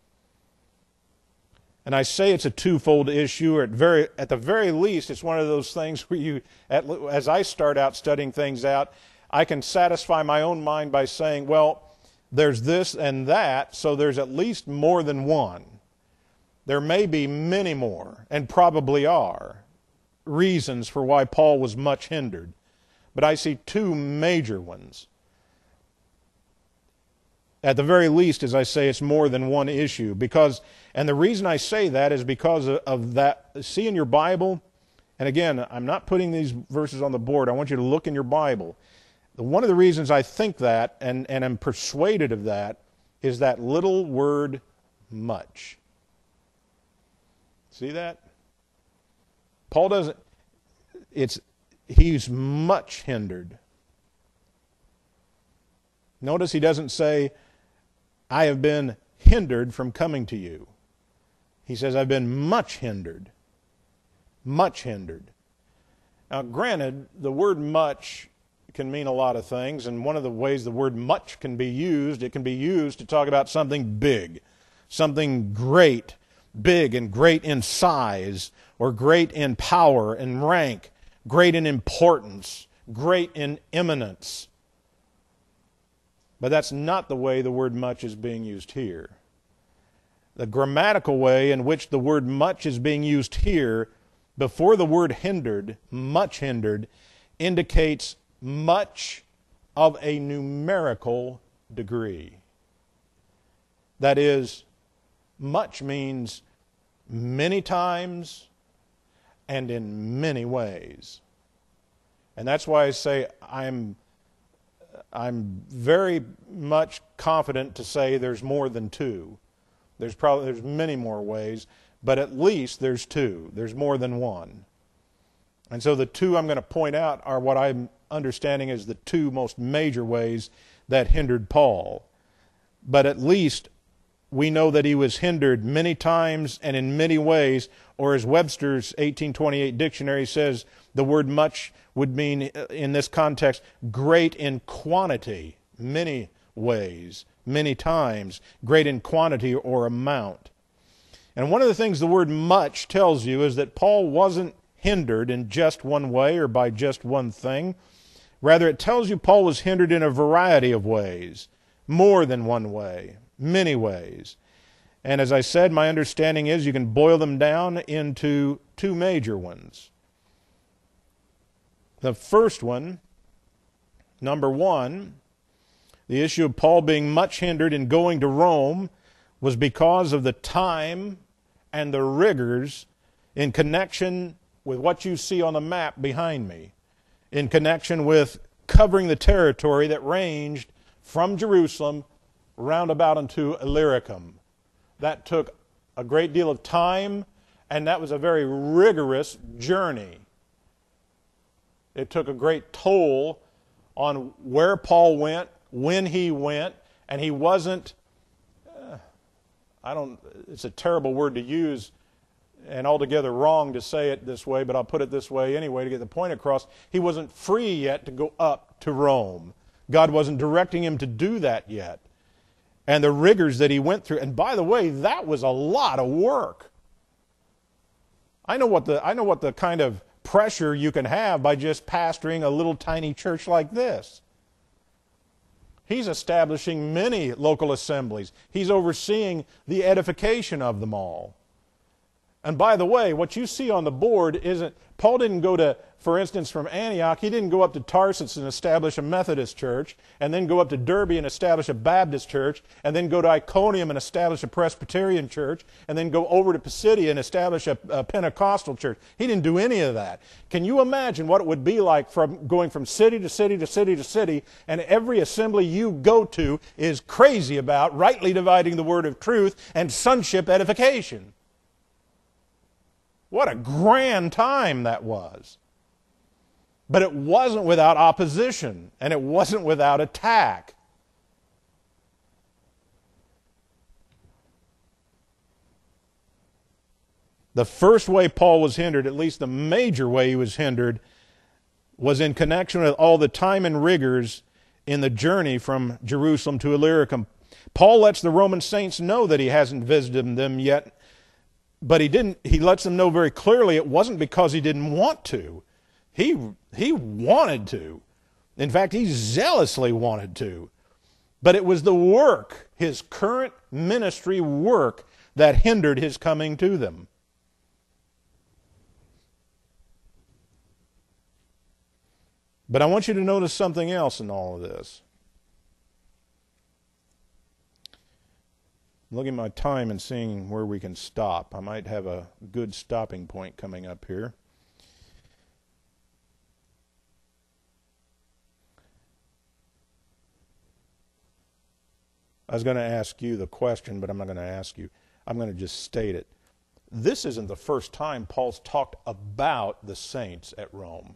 And I say it's a twofold issue, or at, very, at the very least, it's one of those things where you, at, as I start out studying things out, I can satisfy my own mind by saying, well, there's this and that, so there's at least more than one. There may be many more, and probably are, reasons for why Paul was much hindered. But I see two major ones. At the very least, as I say, it's more than one issue. Because, and the reason I say that is because of, of that. See in your Bible, and again, I'm not putting these verses on the board. I want you to look in your Bible. One of the reasons I think that, and, and am persuaded of that, is that little word, much. See that? Paul doesn't, it's, he's much hindered. Notice he doesn't say, I have been hindered from coming to you. He says, I've been much hindered. Much hindered. Now, granted, the word much can mean a lot of things, and one of the ways the word much can be used, it can be used to talk about something big, something great, big and great in size, or great in power and rank, great in importance, great in eminence. But that's not the way the word much is being used here. The grammatical way in which the word much is being used here, before the word hindered, much hindered, indicates much of a numerical degree. That is, much means many times and in many ways. And that's why I say I'm I'm very much confident to say there's more than two. There's probably there's many more ways, but at least there's two. There's more than one. And so the two I'm going to point out are what I'm understanding as the two most major ways that hindered Paul. But at least we know that he was hindered many times and in many ways, or as Webster's eighteen twenty-eight dictionary says, the word much would mean, in this context, great in quantity, many ways, many times, great in quantity or amount. And one of the things the word much tells you is that Paul wasn't hindered in just one way or by just one thing. Rather, it tells you Paul was hindered in a variety of ways, more than one way, many ways. And as I said, my understanding is you can boil them down into two major ones. The first one, number one, the issue of Paul being much hindered in going to Rome was because of the time and the rigors in connection with what you see on the map behind me, in connection with covering the territory that ranged from Jerusalem round about into Illyricum. That took a great deal of time, and that was a very rigorous journey. It took a great toll on where Paul went, when he went, and he wasn't, uh, I don't, it's a terrible word to use and altogether wrong to say it this way, but I'll put it this way anyway to get the point across. He wasn't free yet to go up to Rome. God wasn't directing him to do that yet. And the rigors that he went through, and by the way, that was a lot of work. I know what the, I know what the kind of pressure you can have by just pastoring a little tiny church like this. He's establishing many local assemblies. He's overseeing the edification of them all. And by the way, what you see on the board isn't, Paul didn't go to, for instance, from Antioch, he didn't go up to Tarsus and establish a Methodist church, and then go up to Derbe and establish a Baptist church, and then go to Iconium and establish a Presbyterian church, and then go over to Pisidia and establish a, a Pentecostal church. He didn't do any of that. Can you imagine what it would be like from going from city to city to city to city, and every assembly you go to is crazy about rightly dividing the word of truth and sonship edification? What a grand time that was. But it wasn't without opposition, and it wasn't without attack. The first way Paul was hindered, at least the major way he was hindered, was in connection with all the time and rigors in the journey from Jerusalem to Illyricum. Paul lets the Roman saints know that he hasn't visited them yet, but he didn't. He lets them know very clearly it wasn't because he didn't want to. He, he wanted to. In fact, he zealously wanted to. But it was the work, his current ministry work, that hindered his coming to them. But I want you to notice something else in all of this. I'm looking at my time and seeing where we can stop. I might have a good stopping point coming up here. I was going to ask you the question, but I'm not going to ask you. I'm going to just state it. This isn't the first time Paul's talked about the saints at Rome.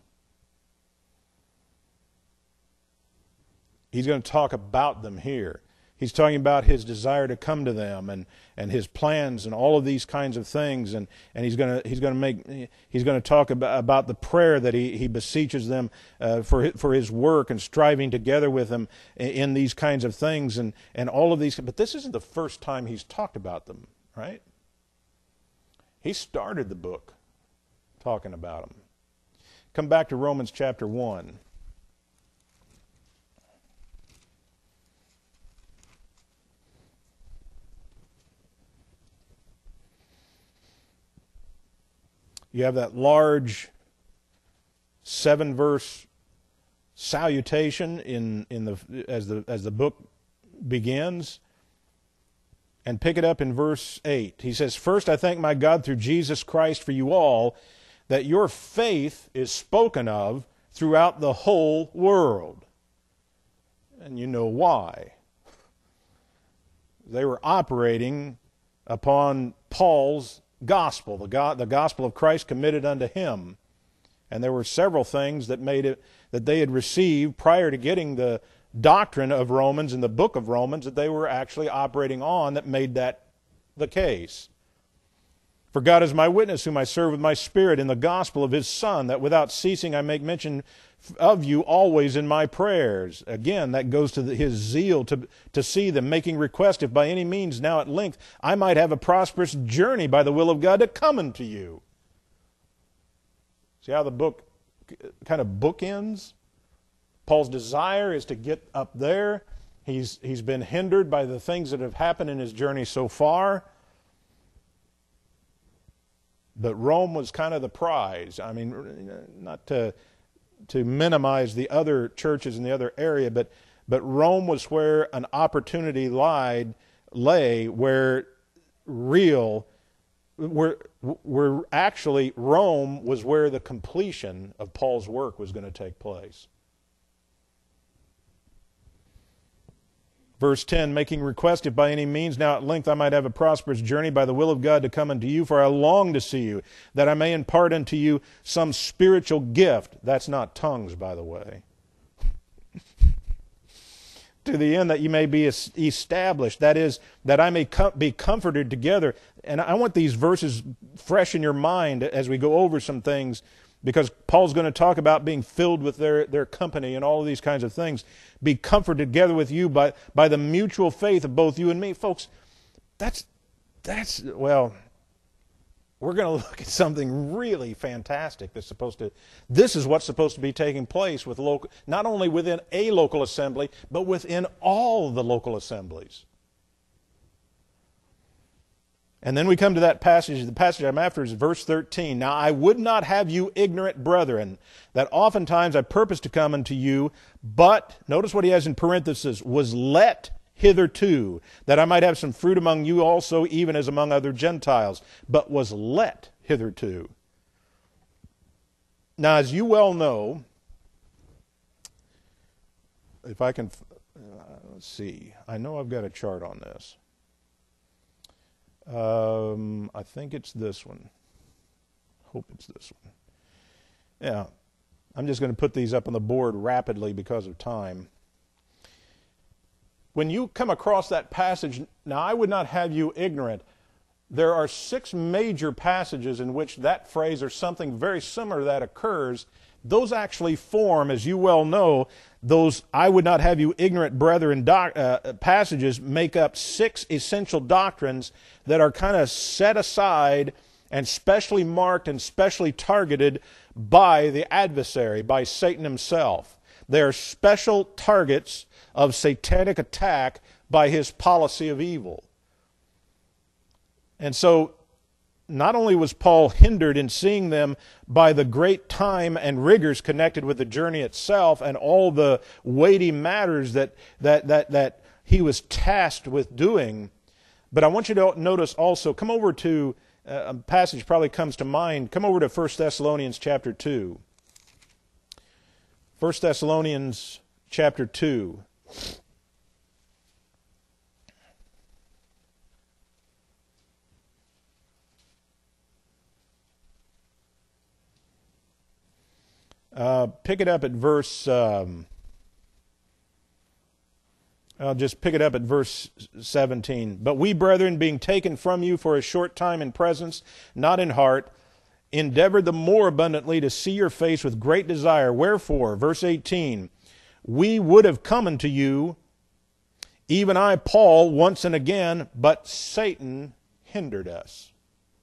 He's going to talk about them here. He's talking about his desire to come to them and, and his plans and all of these kinds of things. And, and he's going to he's going to make he's going to talk about, about the prayer that he, he beseeches them uh, for his, for his work and striving together with them in, in these kinds of things and, and all of these. But this isn't the first time he's talked about them, right? He started the book talking about them. Come back to Romans chapter one. You have that large seven-verse salutation in, in the as the as the book begins. And pick it up in verse eight. He says, "First I thank my God through Jesus Christ for you all, that your faith is spoken of throughout the whole world." And you know why. They were operating upon Paul's gospel, the, God, the gospel of Christ committed unto him. And there were several things that made it that they had received prior to getting the doctrine of Romans in the book of Romans that they were actually operating on that made that the case. "For God is my witness, whom I serve with my spirit in the gospel of his Son, that without ceasing I make mention of you always in my prayers." Again, that goes to the, his zeal to, to see them, making request, if by any means now at length I might have a prosperous journey by the will of God to come unto you. See how the book kind of bookends? Paul's desire is to get up there. He's, he's been hindered by the things that have happened in his journey so far. But Rome was kind of the prize. I mean, not to to minimize the other churches in the other area, but but Rome was where an opportunity lied, lay, where real, where where actually Rome was where the completion of Paul's work was going to take place. Verse ten, "Making request, if by any means now at length I might have a prosperous journey by the will of God to come unto you, for I long to see you, that I may impart unto you some spiritual gift." That's not tongues, by the way. "To the end that you may be established," that is, that I may com- be comforted together. And I want these verses fresh in your mind as we go over some things, because Paul's going to talk about being filled with their, their company and all of these kinds of things. "Be comforted together with you by, by the mutual faith of both you and me." Folks, that's, that's well, we're going to look at something really fantastic that's supposed to, this is what's supposed to be taking place with local, not only within a local assembly, but within all the local assemblies. And then we come to that passage, the passage I'm after is verse thirteen. "Now I would not have you ignorant, brethren, that oftentimes I purposed to come unto you, but," notice what he has in parentheses, "was let hitherto, that I might have some fruit among you also, even as among other Gentiles." But was let hitherto. Now, as you well know, if I can, uh, let's see, I know I've got a chart on this. Um, I think it's this one. Hope it's this one. Yeah, I'm just going to put these up on the board rapidly because of time. When you come across that passage, "Now I would not have you ignorant," there are six major passages in which that phrase or something very similar to that occurs. Those actually form, as you well know, those "I would not have you ignorant, brethren" doc, uh, passages make up six essential doctrines that are kind of set aside and specially marked and specially targeted by the adversary, by Satan himself. They are special targets of satanic attack by his policy of evil. And so, not only was Paul hindered in seeing them by the great time and rigors connected with the journey itself and all the weighty matters that, that, that, that he was tasked with doing, but I want you to notice also, come over to, uh, a passage probably comes to mind, come over to First Thessalonians chapter two. First Thessalonians chapter two. Uh, pick it up at verse, um, I'll just pick it up at verse seventeen. "But we, brethren, being taken from you for a short time in presence, not in heart, endeavored the more abundantly to see your face with great desire. Wherefore," verse eighteen, "we would have come unto you, even I, Paul, once and again, but Satan hindered us."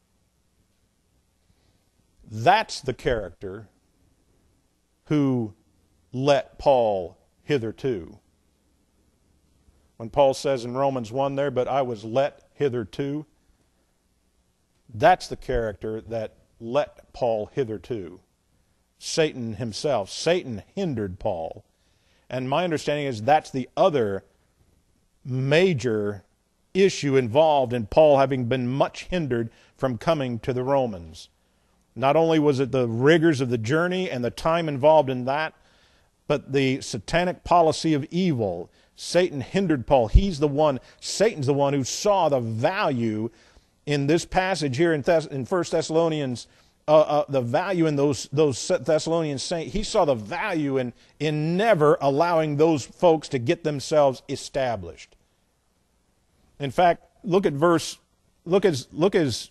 That's the character who let Paul hitherto. When Paul says in Romans one there, "But I was let hitherto," that's the character that let Paul hitherto. Satan himself. Satan hindered Paul. And my understanding is that's the other major issue involved in Paul having been much hindered from coming to the Romans. Not only was it the rigors of the journey and the time involved in that, but the satanic policy of evil. Satan hindered Paul. He's the one, Satan's the one who saw the value in this passage here in, Thess- in First Thessalonians, uh, uh, the value in those, those Thessalonian saints. He saw the value in, in never allowing those folks to get themselves established. In fact, look at verse, look as, look as,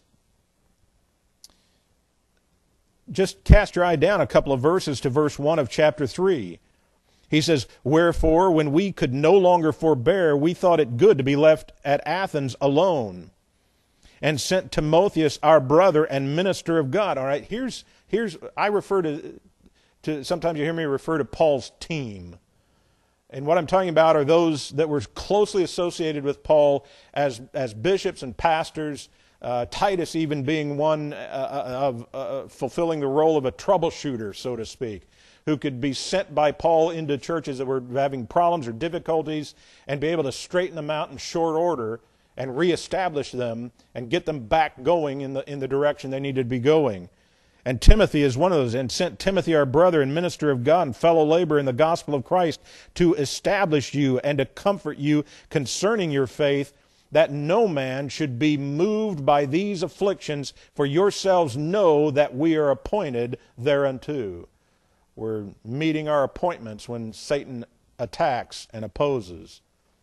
just cast your eye down a couple of verses to verse one of chapter three. He says, "Wherefore, when we could no longer forbear, we thought it good to be left at Athens alone, and sent Timotheus, our brother and minister of God." All right, here's, here's I refer to, to, sometimes you hear me refer to Paul's team. And what I'm talking about are those that were closely associated with Paul as, as bishops and pastors, Uh, Titus even being one uh, of uh, fulfilling the role of a troubleshooter, so to speak, who could be sent by Paul into churches that were having problems or difficulties and be able to straighten them out in short order and reestablish them and get them back going in the, in the direction they needed to be going. And Timothy is one of those, and sent Timothy, our brother and minister of God and fellow laborer in the gospel of Christ, to establish you and to comfort you concerning your faith, that no man should be moved by these afflictions, for yourselves know that we are appointed thereunto. We're meeting our appointments when Satan attacks and opposes.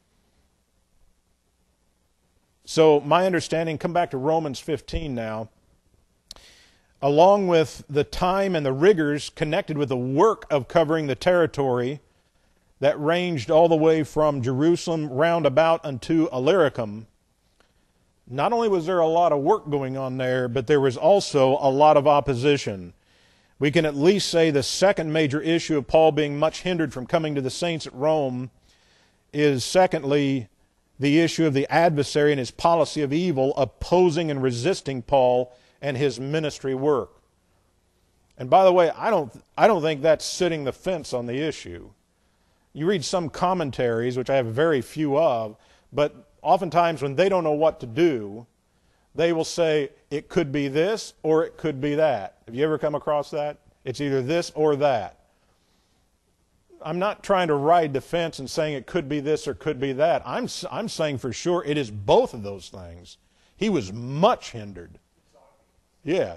So my understanding, come back to Romans fifteen now, along with the time and the rigors connected with the work of covering the territory that ranged all the way from Jerusalem round about unto Illyricum, not only was there a lot of work going on there, but there was also a lot of opposition. We can at least say the second major issue of Paul being much hindered from coming to the saints at Rome is, secondly, the issue of the adversary and his policy of evil opposing and resisting Paul and his ministry work. And by the way, I don't, I don't think that's sitting the fence on the issue. You read some commentaries, which I have very few of, but oftentimes when they don't know what to do, they will say, it could be this or it could be that. Have you ever come across that? It's either this or that. I'm not trying to ride the fence and saying it could be this or could be that. I'm, I'm saying for sure it is both of those things. He was much hindered. Yeah.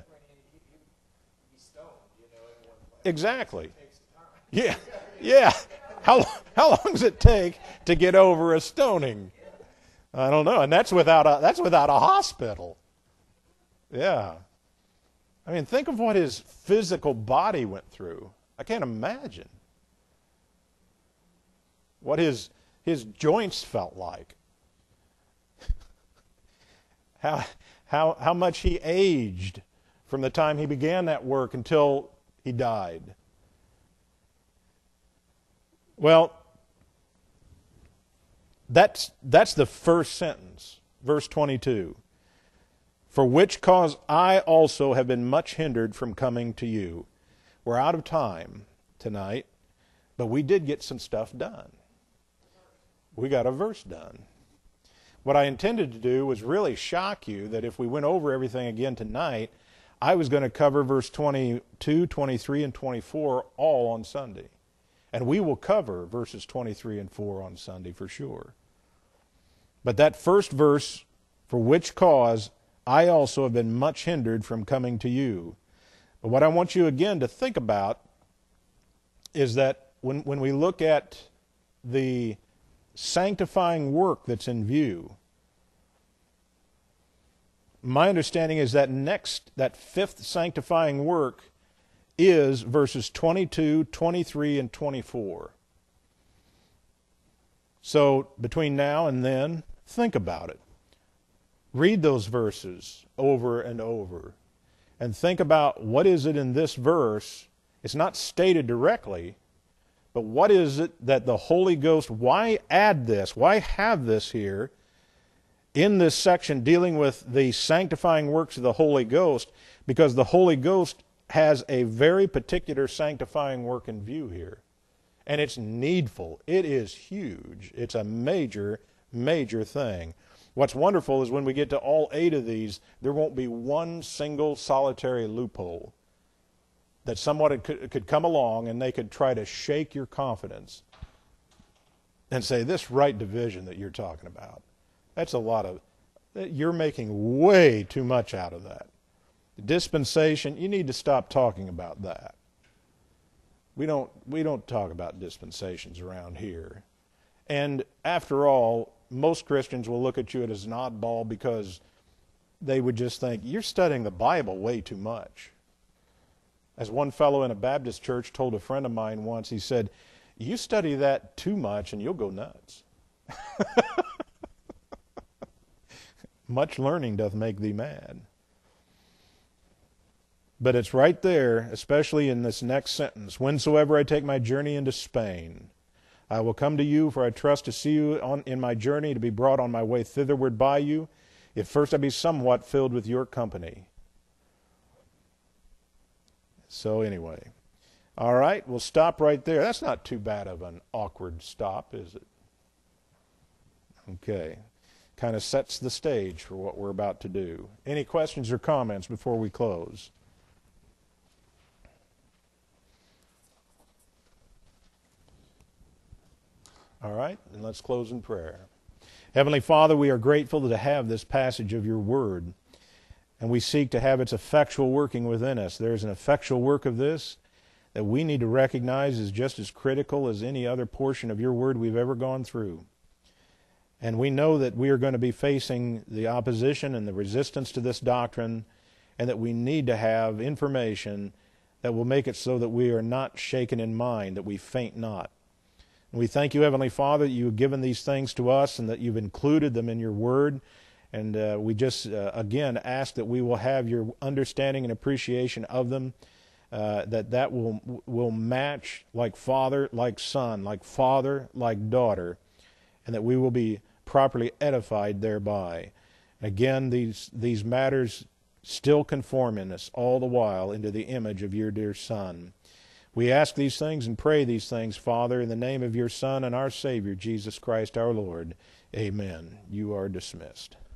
Exactly. Yeah. Yeah. How, how long does it take to get over a stoning? I don't know. And that's without a, that's without a hospital. Yeah. I mean, think of what his physical body went through. I can't imagine what his his joints felt like. how how how much he aged from the time he began that work until he died. Well, that's that's the first sentence, verse twenty-two. For which cause I also have been much hindered from coming to you. We're out of time tonight, but we did get some stuff done. We got a verse done. What I intended to do was really shock you that if we went over everything again tonight, I was going to cover verse twenty-two, twenty-three, and twenty-four all on Sunday. And we will cover verses twenty-three and four on Sunday for sure. But that first verse, for which cause I also have been much hindered from coming to you. But what I want you again to think about is that when, when we look at the sanctifying work that's in view, my understanding is that next, that fifth sanctifying work is verses twenty-two, twenty-three, and twenty-four. So between now and then, think about it. Read those verses over and over and think about what is it in this verse. It's not stated directly, but what is it that the Holy Ghost, why add this? Why have this here in this section dealing with the sanctifying works of the Holy Ghost? Because the Holy Ghost has a very particular sanctifying work in view here. And it's needful. It is huge. It's a major, major thing. What's wonderful is when we get to all eight of these, there won't be one single solitary loophole that someone could, could come along and they could try to shake your confidence and say, this right division that you're talking about, that's a lot of, you're making way too much out of that. Dispensation, you need to stop talking about that. We don't, we don't talk about dispensations around here. And after all, most Christians will look at you as an oddball because they would just think, you're studying the Bible way too much. As one fellow in a Baptist church told a friend of mine once, he said, you study that too much and you'll go nuts. Much learning doth make thee mad. But it's right there, especially in this next sentence. Whensoever I take my journey into Spain, I will come to you, for I trust to see you on, in my journey, to be brought on my way thitherward by you, if first I be somewhat filled with your company. So anyway, all right, we'll stop right there. That's not too bad of an awkward stop, is it? Okay, kind of sets the stage for what we're about to do. Any questions or comments before we close? All right, and let's close in prayer. Heavenly Father, we are grateful to have this passage of your word, and we seek to have its effectual working within us. There is an effectual work of this that we need to recognize is just as critical as any other portion of your word we've ever gone through. And we know that we are going to be facing the opposition and the resistance to this doctrine, and that we need to have information that will make it so that we are not shaken in mind, that we faint not. And we thank you, Heavenly Father, that you have given these things to us and that you've included them in your word. And uh, we just, uh, again, ask that we will have your understanding and appreciation of them, uh, that that will, will match like father, like son, like father, like daughter, and that we will be properly edified thereby. Again, these, these matters still conform in us all the while into the image of your dear Son. We ask these things and pray these things, Father, in the name of your Son and our Savior, Jesus Christ our Lord. Amen. You are dismissed.